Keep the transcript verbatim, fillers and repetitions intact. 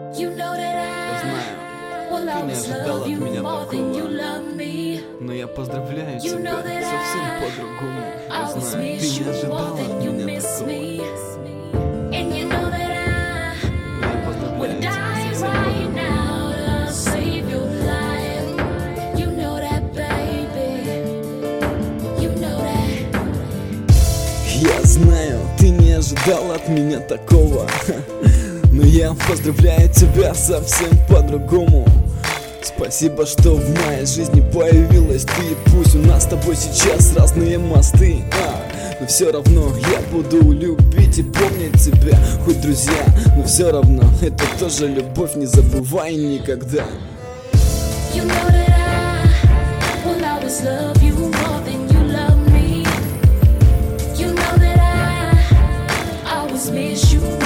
Я знаю, ты не ожидала от меня такого, но я поздравляю тебя совсем по-другому. Я знаю, ты не ожидала от меня такого, но я поздравляю тебя совсем по-другому. Я знаю, ты не ожидал от меня такого, но я поздравляю тебя совсем по-другому. Спасибо, что в моей жизни появилась ты. Пусть у нас с тобой сейчас разные мосты, а, но все равно я буду любить и помнить тебя. Хоть друзья, но все равно это тоже любовь, не забывай никогда. You know that I will always love you more than you love me. You know that I always miss you.